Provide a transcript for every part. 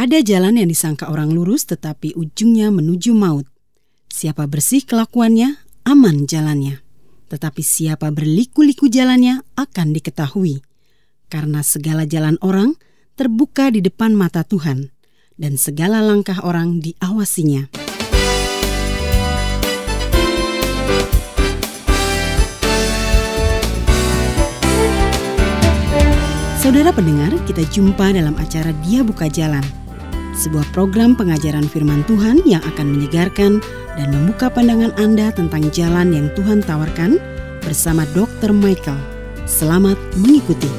Ada jalan yang disangka orang lurus tetapi ujungnya menuju maut. Siapa bersih kelakuannya, aman jalannya. Tetapi siapa berliku-liku jalannya akan diketahui. Karena segala jalan orang terbuka di depan mata Tuhan, dan segala langkah orang diawasinya. Saudara pendengar, kita jumpa dalam acara Dia Buka Jalan, sebuah program pengajaran firman Tuhan yang akan menyegarkan dan membuka pandangan Anda tentang jalan yang Tuhan tawarkan bersama Dr. Michael. Selamat mengikuti.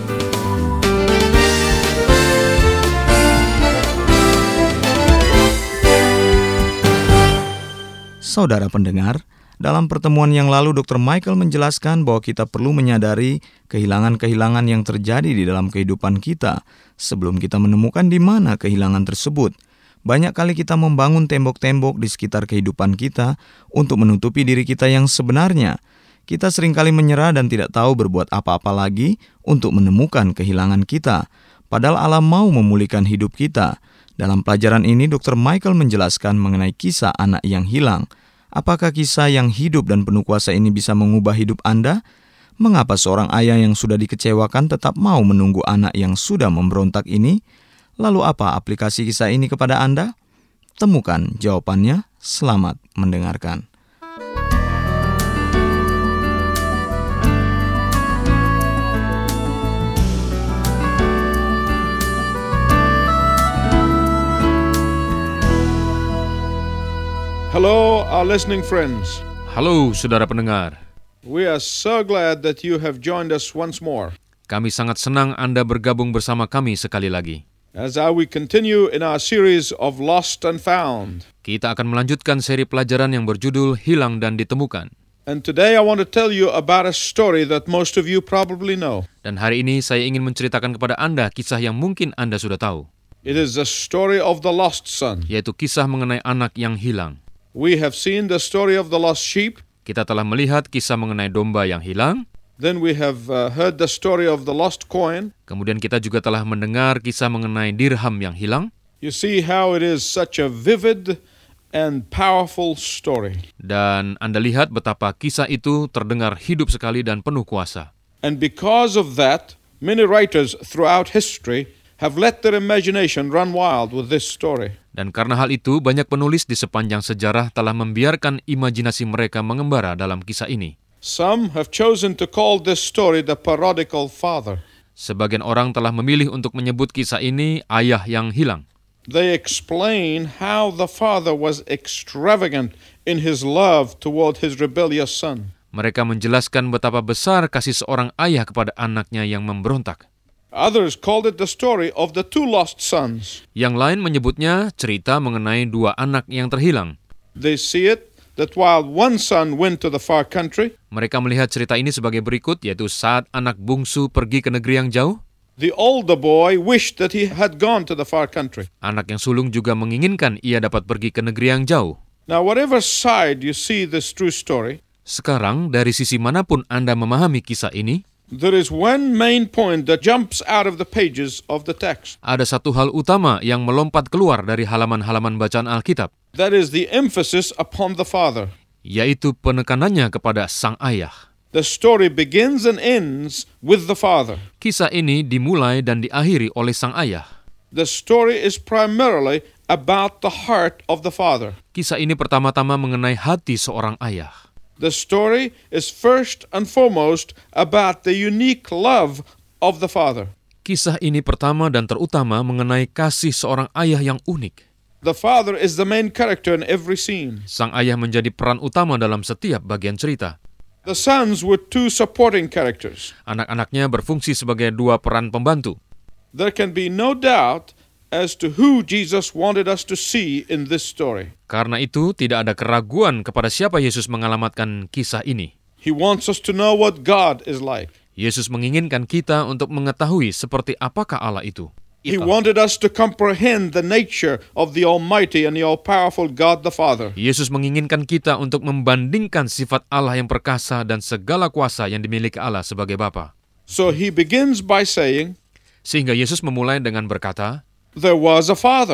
Saudara pendengar, dalam pertemuan yang lalu Dr. Michael menjelaskan bahwa kita perlu menyadari kehilangan-kehilangan yang terjadi di dalam kehidupan kita sebelum kita menemukan di mana kehilangan tersebut. Banyak kali kita membangun tembok-tembok di sekitar kehidupan kita untuk menutupi diri kita yang sebenarnya. Kita seringkali menyerah dan tidak tahu berbuat apa-apa lagi untuk menemukan kehilangan kita. Padahal Allah mau memulihkan hidup kita. Dalam pelajaran ini, Dr. Michael menjelaskan mengenai kisah anak yang hilang. Apakah kisah yang hidup dan penuh kuasa ini bisa mengubah hidup Anda? Mengapa seorang ayah yang sudah dikecewakan tetap mau menunggu anak yang sudah memberontak ini? Lalu apa aplikasi kisah ini kepada Anda? Temukan jawabannya. Selamat mendengarkan. Hello, our listening friends. Halo, saudara pendengar. We are so glad that you have joined us once more. Kami sangat senang Anda bergabung bersama kami sekali lagi. As we continue in our series of Lost and Found. Kita akan melanjutkan seri pelajaran yang berjudul Hilang dan Ditemukan. And today I want to tell you about a story that most of you probably know. Dan hari ini saya ingin menceritakan kepada Anda kisah yang mungkin Anda sudah tahu. It is the story of the lost son. Yaitu kisah mengenai anak yang hilang. We have seen the story of the lost sheep. Kita telah melihat kisah mengenai domba yang hilang. Then we have heard the story of the lost coin. Kemudian kita juga telah mendengar kisah mengenai dirham yang hilang. You see how it is such a vivid and powerful story. Dan Anda lihat betapa kisah itu terdengar hidup sekali dan penuh kuasa. And because of that, many writers throughout history have let their imagination run wild with this story. Dan karena hal itu, banyak penulis di sepanjang sejarah telah membiarkan imajinasi mereka mengembara dalam kisah ini. Some have chosen to call this story the prodigal father. Sebagian orang telah memilih untuk menyebut kisah ini ayah yang hilang. They explain how the father was extravagant in his love toward his rebellious son. Mereka menjelaskan betapa besar kasih seorang ayah kepada anaknya yang memberontak. Others called it the story of the two lost sons. Yang lain menyebutnya cerita mengenai dua anak yang terhilang. They see it that while one son went to the far country, mereka melihat cerita ini sebagai berikut, yaitu saat anak bungsu pergi ke negeri yang jauh, the older boy wished that he had gone to the far country. Anak yang sulung juga menginginkan ia dapat pergi ke negeri yang jauh. Now, whatever side you see this true story, sekarang dari sisi manapun Anda memahami kisah ini, there is one main point that jumps out of the pages of the text. Ada satu hal utama yang melompat keluar dari halaman-halaman bacaan Alkitab. That is the emphasis upon the father. Yaitu penekanannya kepada sang ayah. The story begins and ends with the father. Kisah ini dimulai dan diakhiri oleh sang ayah. The story is primarily about the heart of the father. Kisah ini pertama-tama mengenai hati seorang ayah. The story is first and foremost about the unique love of the father. Kisah ini pertama dan terutama mengenai kasih seorang ayah yang unik. The father is the main character in every scene. Sang ayah menjadi peran utama dalam setiap bagian cerita. The sons were two supporting characters. Anak-anaknya berfungsi sebagai dua peran pembantu. There can be no doubt as to who Jesus wanted us to see in this story. Karena itu, tidak ada keraguan kepada siapa Yesus mengalamatkan kisah ini. He wants us to know what God is like. Yesus menginginkan kita untuk mengetahui seperti apakah Allah itu. He wanted us to comprehend the nature of the Almighty and the all-powerful God the Father. Yesus menginginkan kita untuk membandingkan sifat Allah yang perkasa dan segala kuasa yang dimiliki Allah sebagai Bapa. So he begins by saying, sehingga Yesus memulai dengan berkata, there was a father.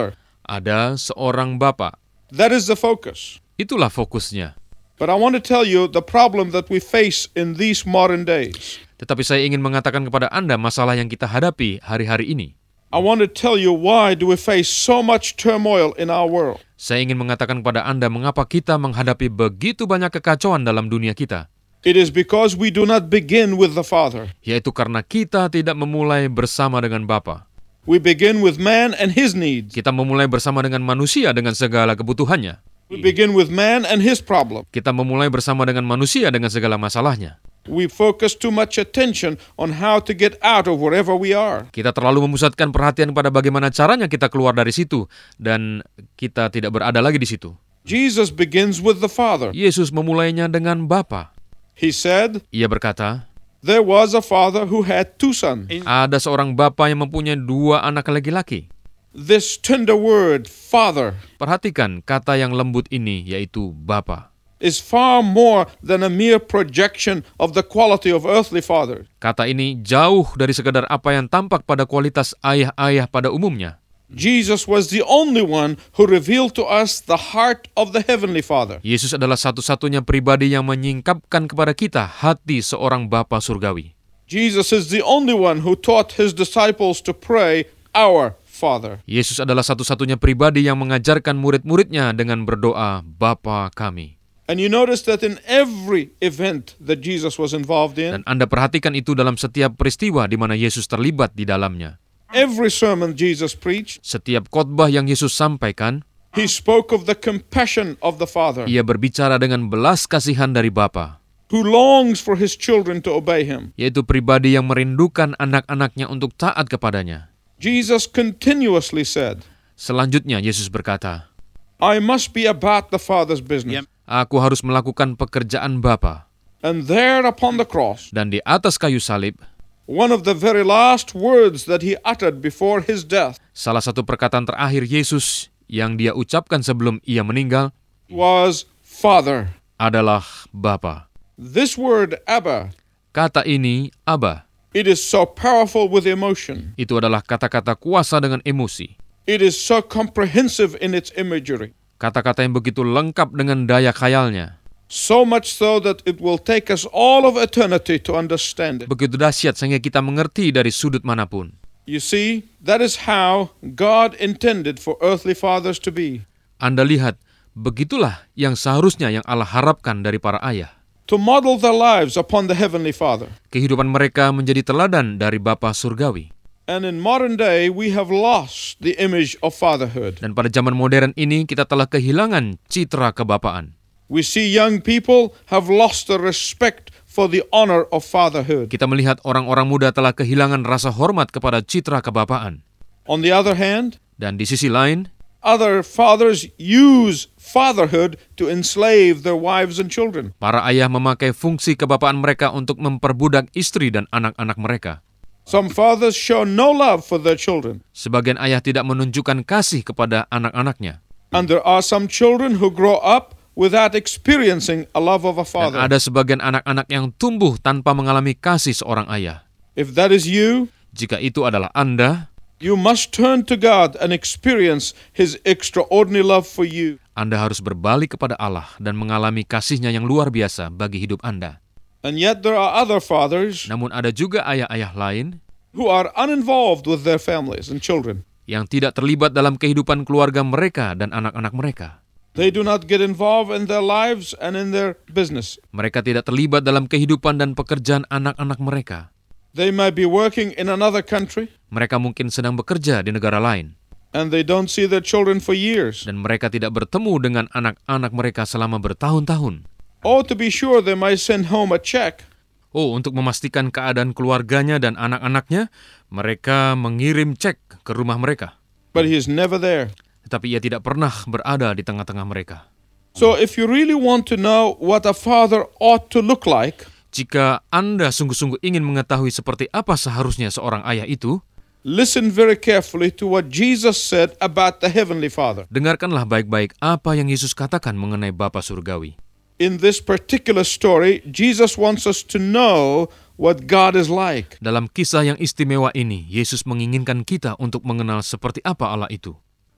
Ada seorang bapa. That is the focus. Itulah fokusnya. But I want to tell you the problem that we face in these modern days. Tetapi saya ingin mengatakan kepada Anda masalah yang kita hadapi hari-hari ini. I want to tell you why do we face so much turmoil in our world. Saya ingin mengatakan kepada Anda mengapa kita menghadapi begitu banyak kekacauan dalam dunia kita. It is because we do not begin with the Father. Yaitu karena kita tidak memulai bersama dengan Bapa. We begin with man and his needs. Kita memulai bersama dengan manusia dengan segala kebutuhannya. We begin with man and his problem. Kita memulai bersama dengan manusia dengan segala masalahnya. We focus too much attention on how to get out of wherever we are. Kita terlalu memusatkan perhatian pada bagaimana caranya kita keluar dari situ dan kita tidak berada lagi di situ. Jesus begins with the Father. Yesus memulainya dengan Bapa. He said, Ia berkata, there was a father who had two sons. ada seorang bapa yang mempunyai 2 anak laki-laki. This tender word, Father, Perhatikan kata yang lembut ini, yaitu Bapa. is far more than a mere projection of the quality of earthly fathers. Kata ini jauh dari sekadar apa yang tampak pada kualitas ayah-ayah pada umumnya. Jesus was the only one who revealed to us the heart of the Heavenly Father. Yesus adalah satu-satunya pribadi yang menyingkapkan kepada kita hati seorang Bapa surgawi. Jesus is the only one who taught his disciples to pray, Our Father. Yesus adalah satu-satunya pribadi yang mengajarkan murid-muridnya dengan berdoa, Bapa kami. And you notice that in every event that Jesus was involved in, Dan Anda perhatikan itu dalam setiap peristiwa di mana Yesus terlibat di dalamnya. every sermon Jesus preached, Setiap khotbah yang Yesus sampaikan, he spoke of the compassion of the Father, ia berbicara dengan belas kasihan dari Bapa, who longs for his children to obey him. yaitu pribadi yang merindukan anak-anaknya untuk taat kepadanya. Jesus continuously said, Selanjutnya Yesus berkata, I must be about the Father's business. Aku harus melakukan pekerjaan Bapa. And there upon the cross, Dan di atas kayu salib, one of the very last words that he uttered before his death salah satu perkataan terakhir Yesus yang dia ucapkan sebelum ia meninggal was Father. adalah Bapa. This word, Abba, Kata ini, Aba, it is so powerful with emotion. itu adalah kata-kata kuasa dengan emosi. It is so comprehensive in its imagery. Kata-kata yang begitu lengkap dengan daya khayalnya. So much so that it will take us all of eternity to understand it. Begitu dahsyat sehingga kita mengerti dari sudut manapun. You see, that is how God intended for earthly fathers to be. Anda lihat, begitulah yang seharusnya yang Allah harapkan dari para ayah. To model their lives upon the Heavenly Father. Kehidupan mereka menjadi teladan dari Bapa surgawi. And in modern day, we have lost the image of fatherhood. Dan pada zaman modern ini kita telah kehilangan citra kebapaan. We see young people have lost the respect for the honor of fatherhood. Kita melihat orang-orang muda telah kehilangan rasa hormat kepada citra kebapaan. On the other hand, Dan di sisi lain, other fathers use fatherhood to enslave their wives and children. para ayah memakai fungsi kebapaan mereka untuk memperbudak istri dan anak-anak mereka. Some fathers show no love for their children. Sebagian ayah tidak menunjukkan kasih kepada anak-anaknya. And there are some children who grow up without experiencing a love of a Dan father. ada sebagian anak-anak yang tumbuh tanpa mengalami kasih seorang ayah. If that is you, Jika itu adalah Anda, you must turn to God and experience His extraordinary love for you. Anda harus berbalik kepada Allah dan mengalami kasih-Nya yang luar biasa bagi hidup Anda. And yet there are other fathers Namun ada juga ayah-ayah lain who are uninvolved with their families and children. yang tidak terlibat dalam kehidupan keluarga mereka dan anak-anak mereka. They do not get involved in their lives and in their business. Mereka tidak terlibat dalam kehidupan dan pekerjaan anak-anak mereka. They may be working in another country Mereka mungkin sedang bekerja di negara lain, and they don't see their children for years. dan mereka tidak bertemu dengan anak-anak mereka selama bertahun-tahun. Or to be sure, they might send home a check. Oh, untuk memastikan keadaan keluarganya dan anak-anaknya, mereka mengirim cek ke rumah mereka. But he is never there. Tetapi ia tidak pernah berada di tengah-tengah mereka. So if you really want to know what a father ought to look like, Jika Anda sungguh-sungguh ingin mengetahui seperti apa seharusnya seorang ayah itu, listen very carefully to what Jesus said about the Heavenly Father. dengarkanlah baik-baik apa yang Yesus katakan mengenai Bapa surgawi. In this particular story, Jesus wants us to know what God is like. Dalam kisah yang istimewa ini, Yesus menginginkan kita untuk mengenal seperti apa Allah itu.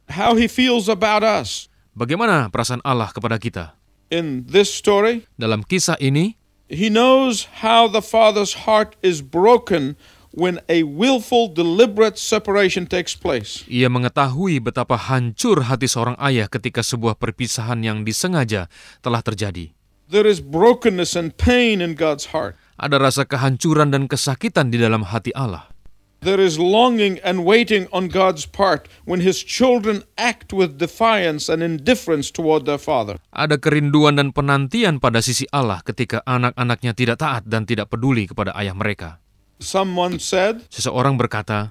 how he feels about us. Bagaimana perasaan Allah kepada kita? In this story, Dalam kisah ini, he knows how the father's heart is broken when a willful, deliberate separation takes place. ia mengetahui betapa hancur hati seorang ayah ketika sebuah perpisahan yang disengaja telah terjadi. There is brokenness and pain in God's heart. Ada rasa kehancuran dan kesakitan di dalam hati Allah. There is longing and waiting on God's part when his children act with defiance and indifference toward their father. Ada kerinduan dan penantian pada sisi Allah ketika anak-anaknya tidak taat dan tidak peduli kepada ayah mereka. Someone said, Seseorang berkata,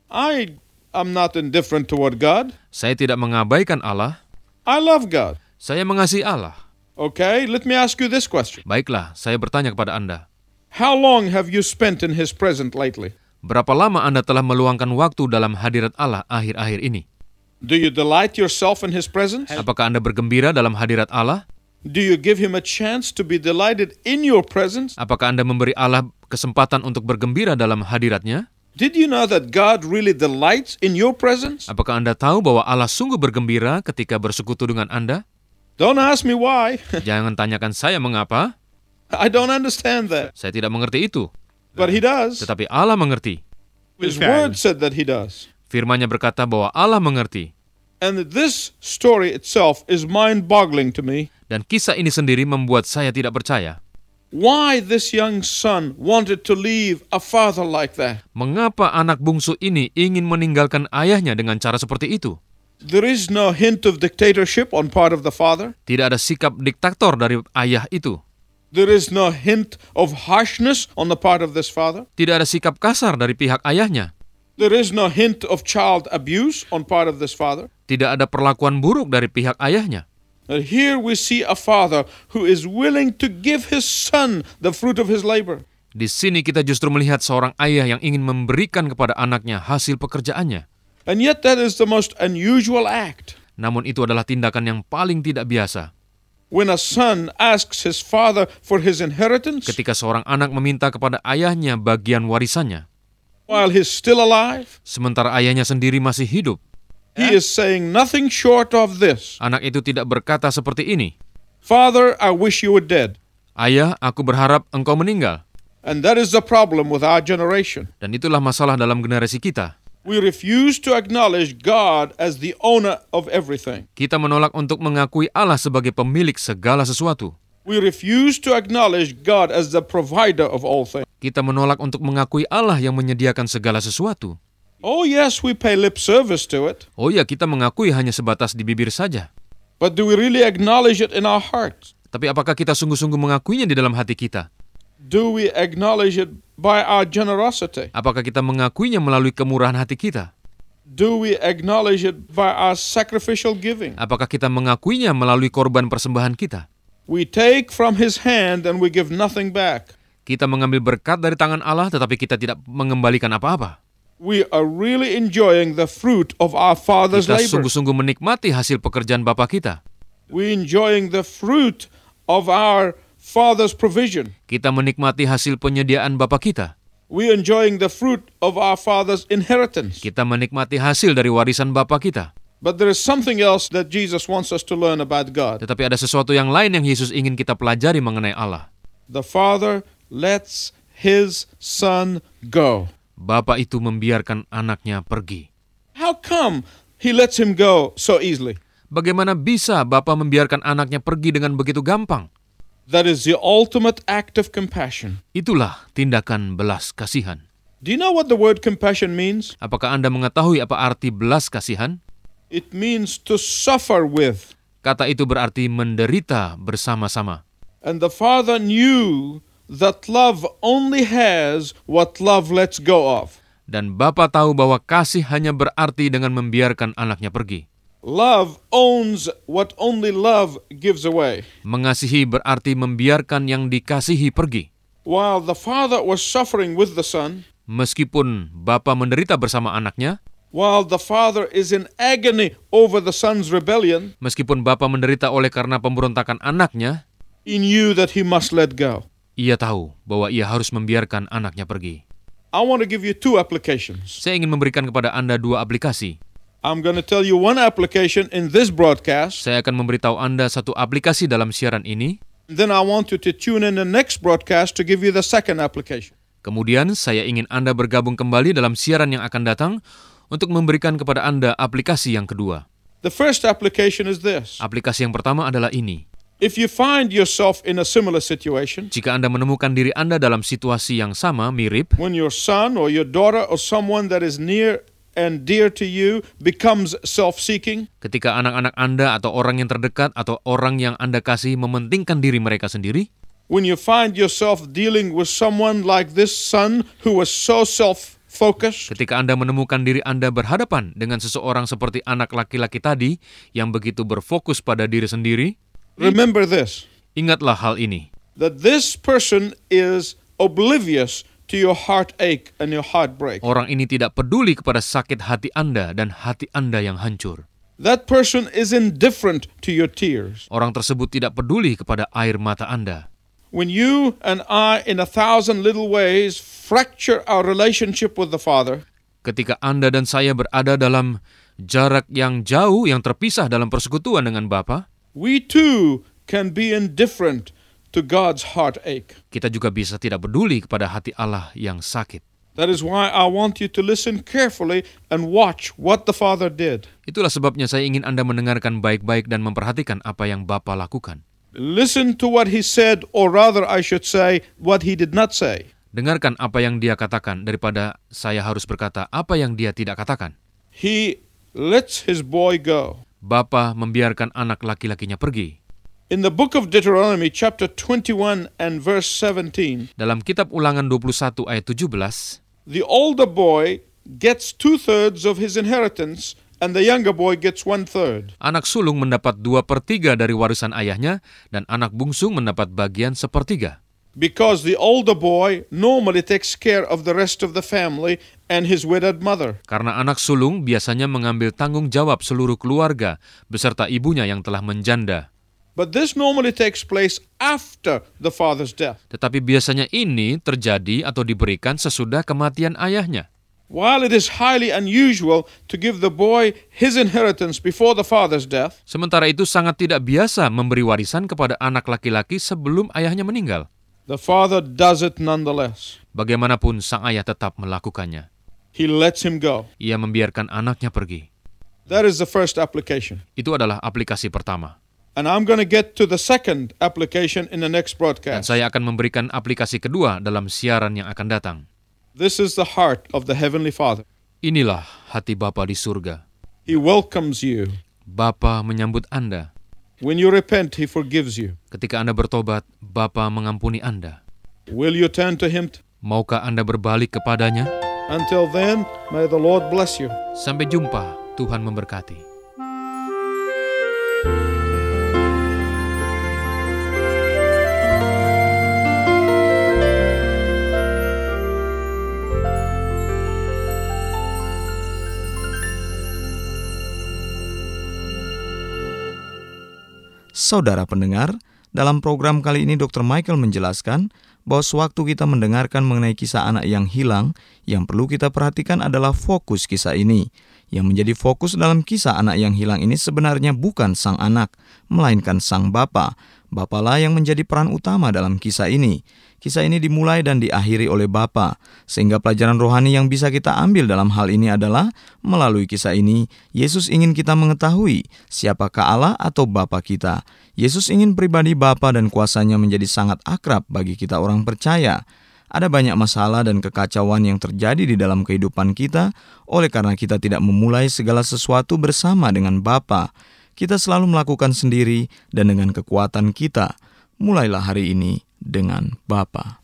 I am not indifferent toward God. saya tidak mengabaikan Allah, I love God. saya mengasihi Allah. Okay, let me ask you this question. Baiklah, saya bertanya kepada Anda, How long have you spent in his presence lately? berapa lama Anda telah meluangkan waktu dalam hadirat Allah akhir-akhir ini? Do you delight yourself in his presence? Apakah Anda bergembira dalam hadirat Allah? Do you give him a chance to be delighted in your presence? Apakah Anda memberi Allah kesempatan untuk bergembira dalam hadiratnya? Did you know that God really delights in your presence? Apakah Anda tahu bahwa Allah sungguh bergembira ketika bersekutu dengan Anda? Don't ask me why. Jangan tanyakan saya mengapa, I don't understand that. saya tidak mengerti itu. But he does. Tetapi Allah mengerti. His word said that he does. Firman-Nya berkata bahwa Allah mengerti. And this story itself is mind-boggling to me. Dan kisah ini sendiri membuat saya tidak percaya. Why this young son wanted to leave a father like that? Mengapa anak bungsu ini ingin meninggalkan ayahnya dengan cara seperti itu? There is no hint of dictatorship on part of the father. Tidak ada sikap diktator dari ayah itu. There is no hint of harshness on the part of this father. Tidak ada sikap kasar dari pihak ayahnya. There is no hint of child abuse on part of this father. Tidak ada perlakuan buruk dari pihak ayahnya. And here we see a father who is willing to give his son the fruit of his labor. Di sini kita justru melihat seorang ayah yang ingin memberikan kepada anaknya hasil pekerjaannya. And yet that is the most unusual act. Namun itu adalah tindakan yang paling tidak biasa. When a son asks his father for his inheritance Ketika seorang anak meminta kepada ayahnya bagian warisannya, while he's still alive, sementara ayahnya sendiri masih hidup, he is saying nothing short of this. anak itu tidak berkata seperti ini, Father, I wish you were dead. "Ayah, aku berharap engkau meninggal." And that is the problem with our generation. Dan itulah masalah dalam generasi kita. We refuse to acknowledge God as the owner of everything. Kita menolak untuk mengakui Allah sebagai pemilik segala sesuatu. We refuse to acknowledge God as the provider of all things. Kita menolak untuk mengakui Allah yang menyediakan segala sesuatu. Oh yes, we pay lip service to it. Oh ya, kita mengakui hanya sebatas di bibir saja. But do we really acknowledge it in our hearts? Tapi apakah kita sungguh-sungguh mengakuinya di dalam hati kita? Do we acknowledge it by our generosity? Apakah kita mengakuinya melalui kemurahan hati kita? Do we acknowledge it by our sacrificial giving? Apakah kita mengakuinya melalui korban persembahan kita? We take from His hand and we give nothing back. Kita mengambil berkat dari tangan Allah tetapi kita tidak mengembalikan apa-apa. We are really enjoying the fruit of our Father's Kita labor. sungguh-sungguh menikmati hasil pekerjaan Bapa kita. We enjoying the fruit of our Father's provision. Kita menikmati hasil penyediaan Bapa kita. We enjoying the fruit of our Father's inheritance. Kita menikmati hasil dari warisan Bapa kita. But there is something else that Jesus wants us to learn about God. Tetapi ada sesuatu yang lain yang Yesus ingin kita pelajari mengenai Allah. The Father lets His Son go. Bapa itu membiarkan anaknya pergi. How come He lets him go so easily? Bagaimana bisa Bapa membiarkan anaknya pergi dengan begitu gampang? That is the ultimate act of compassion. Itulah tindakan belas kasihan. Do you know what the word compassion means? Apakah Anda mengetahui apa arti belas kasihan? It means to suffer with. Kata itu berarti menderita bersama-sama. And the Father knew that love only has what love lets go of. Dan Bapa tahu bahwa kasih hanya berarti dengan membiarkan anaknya pergi. Love owns what only love gives away. Mengasihi berarti membiarkan yang dikasihi pergi. While the Father was suffering with the Son, Meskipun Bapa menderita bersama anaknya, while the Father is in agony over the Son's rebellion, meskipun Bapa menderita oleh karena pemberontakan anaknya, He knew that He must let go. ia tahu bahwa ia harus membiarkan anaknya pergi. I want to give you two applications. Saya ingin memberikan kepada Anda dua aplikasi. I'm going to tell you one application in this broadcast. Saya akan memberitahu Anda satu aplikasi dalam siaran ini. Then I want you to tune in the next broadcast to give you the second application. Kemudian saya ingin Anda bergabung kembali dalam siaran yang akan datang untuk memberikan kepada Anda aplikasi yang kedua. The first application is this. Aplikasi yang pertama adalah ini. If you find yourself in a similar situation, Jika Anda menemukan diri Anda dalam situasi yang sama, mirip, when your son or your daughter or someone that is near and dear to you becomes self-seeking, ketika anak-anak Anda atau orang yang terdekat atau orang yang Anda kasih mementingkan diri mereka sendiri, when you find yourself dealing with someone like this son who was so self-focused, ketika Anda menemukan diri Anda berhadapan dengan seseorang seperti anak laki-laki tadi yang begitu berfokus pada diri sendiri, remember this, ingatlah hal ini, that this person is oblivious to your heartache and your heartbreak. orang ini tidak peduli kepada sakit hati Anda dan hati Anda yang hancur. That person is indifferent to your tears. Orang tersebut tidak peduli kepada air mata Anda. When you and I, in 1,000 little ways, fracture our relationship with the Father, Ketika Anda dan saya berada dalam jarak yang jauh, yang terpisah dalam persekutuan dengan Bapa, we too can be indifferent to God's heartache. kita juga bisa tidak peduli kepada hati Allah yang sakit. That is why I want you to listen carefully and watch what the Father did. Itulah sebabnya saya ingin Anda mendengarkan baik-baik dan memperhatikan apa yang Bapa lakukan. Listen to what He said, or rather I should say, what He did not say. Dengarkan apa yang Dia katakan daripada saya harus berkata apa yang Dia tidak katakan. He lets His boy go. Bapa membiarkan anak laki-lakinya pergi. In the book of Deuteronomy, chapter 21 and verse 17, Dalam kitab Ulangan 21 ayat 17, the older boy gets 2/3 of his inheritance, and the younger boy gets 1/3. anak sulung mendapat 2/3 dari warisan ayahnya, dan anak bungsung mendapat bagian 1/3. Because the older boy normally takes care of the rest of the family and his widowed mother. Karena anak sulung biasanya mengambil tanggung jawab seluruh keluarga beserta ibunya yang telah menjanda. But this normally takes place after the father's death. Tetapi biasanya ini terjadi atau diberikan sesudah kematian ayahnya. While it is highly unusual to give the boy his inheritance before the father's death, Sementara itu sangat tidak biasa memberi warisan kepada anak laki-laki sebelum ayahnya meninggal. the father does it nonetheless. Bagaimanapun sang ayah tetap melakukannya. He lets him go. Ia membiarkan anaknya pergi. That is the first application. Itu adalah aplikasi pertama. And I'm going to get to the second application in the next Dan broadcast. saya akan memberikan aplikasi kedua dalam siaran yang akan datang. This is the heart of the Heavenly Father. Inilah hati Bapa di surga. He welcomes you. Bapa menyambut Anda. When you repent, He forgives you. Ketika Anda bertobat, Bapa mengampuni Anda. Will you turn to Him? Maukah Anda berbalik kepadanya? Until then, may the Lord bless you. Sampai jumpa, Tuhan memberkati. Saudara pendengar, dalam program kali ini Dr. Michael menjelaskan bahwa sewaktu kita mendengarkan mengenai kisah anak yang hilang, yang perlu kita perhatikan adalah fokus kisah ini. Yang menjadi fokus dalam kisah anak yang hilang ini sebenarnya bukan sang anak, melainkan sang bapa. Bapalah yang menjadi peran utama dalam kisah ini. Kisah ini dimulai dan diakhiri oleh Bapa, sehingga pelajaran rohani yang bisa kita ambil dalam hal ini adalah melalui kisah ini, Yesus ingin kita mengetahui siapakah Allah atau Bapa kita. Yesus ingin pribadi Bapa dan kuasanya menjadi sangat akrab bagi kita orang percaya. Ada banyak masalah dan kekacauan yang terjadi di dalam kehidupan kita oleh karena kita tidak memulai segala sesuatu bersama dengan Bapa. Kita selalu melakukan sendiri dan dengan kekuatan kita. Mulailah hari ini dengan Bapa.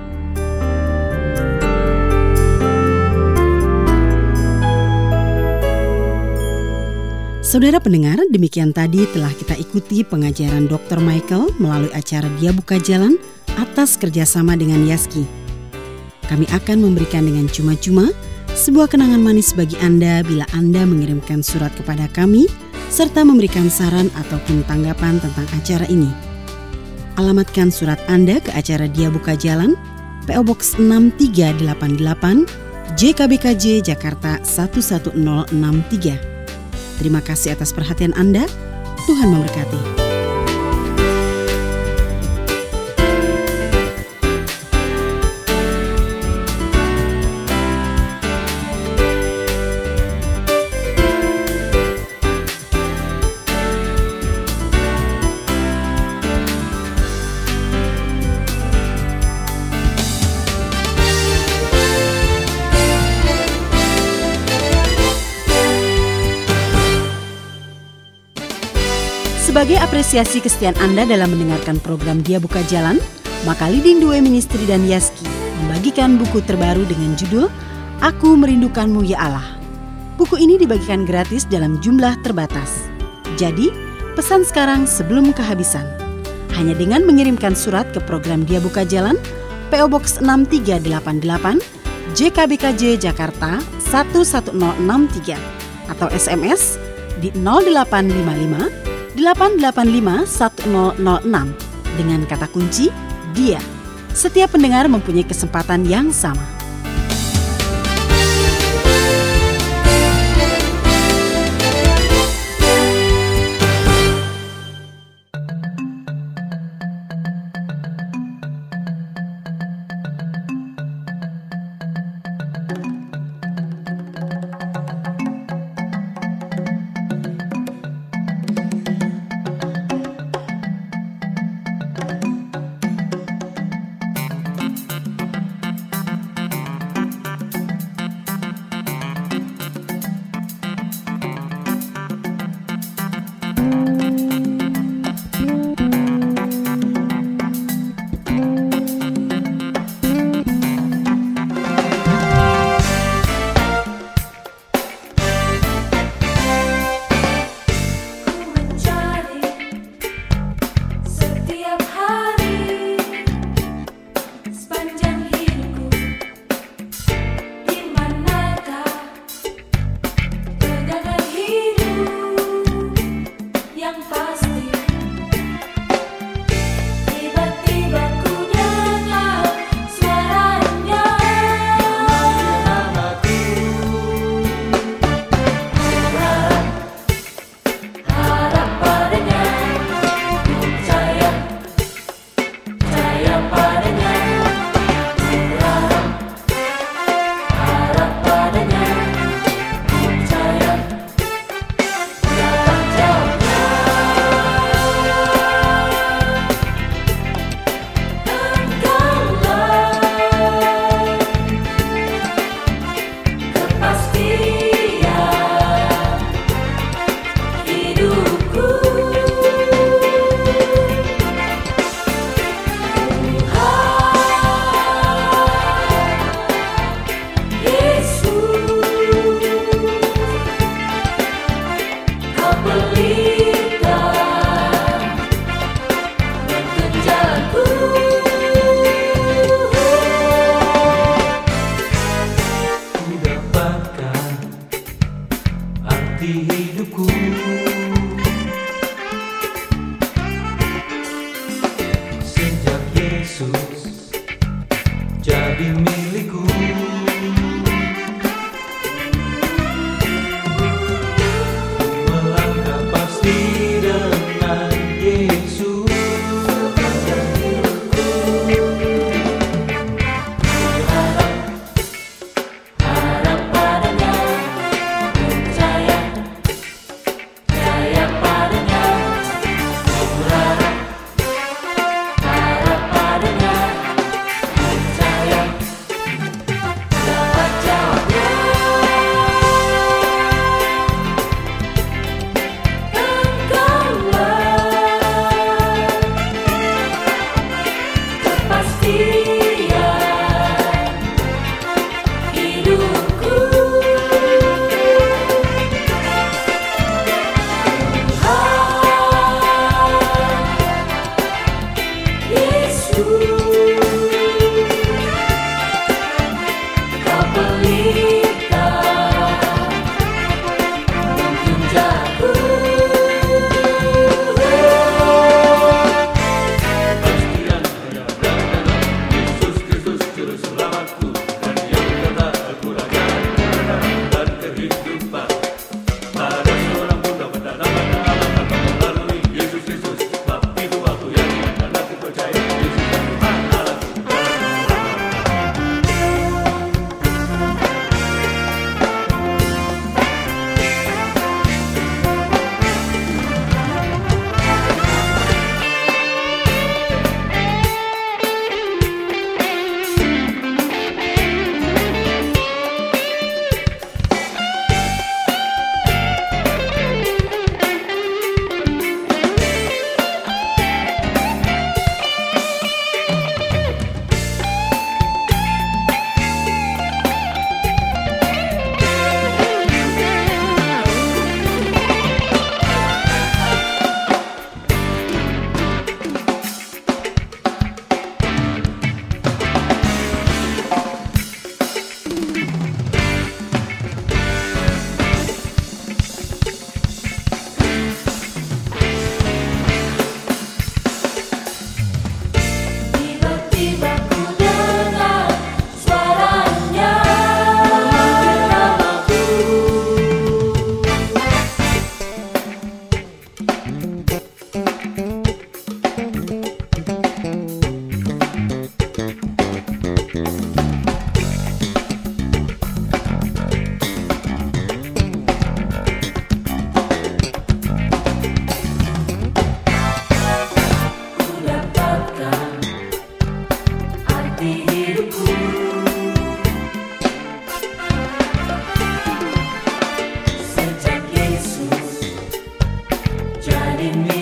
Saudara pendengar, demikian tadi telah kita ikuti pengajaran Dr. Michael melalui acara Dia Buka Jalan atas kerjasama dengan Yaski. Kami akan memberikan dengan cuma-cuma sebuah kenangan manis bagi Anda bila Anda mengirimkan surat kepada kami serta memberikan saran ataupun tanggapan tentang acara ini. Alamatkan surat Anda ke acara Dia Buka Jalan, PO Box 6388, JKBKJ, Jakarta 11063. Terima kasih atas perhatian Anda. Tuhan memberkati. Sebagai apresiasi kesetiaan Anda dalam mendengarkan program Dia Buka Jalan, maka Leading the Way Ministry dan Yaski membagikan buku terbaru dengan judul Aku Merindukanmu Ya Allah. Buku ini dibagikan gratis dalam jumlah terbatas. Jadi, pesan sekarang sebelum kehabisan. Hanya dengan mengirimkan surat ke program Dia Buka Jalan, PO Box 6388, JKBKJ Jakarta 11063, atau SMS di 0855 885 1006 dengan kata kunci Dia. Setiap pendengar mempunyai kesempatan yang sama. bumi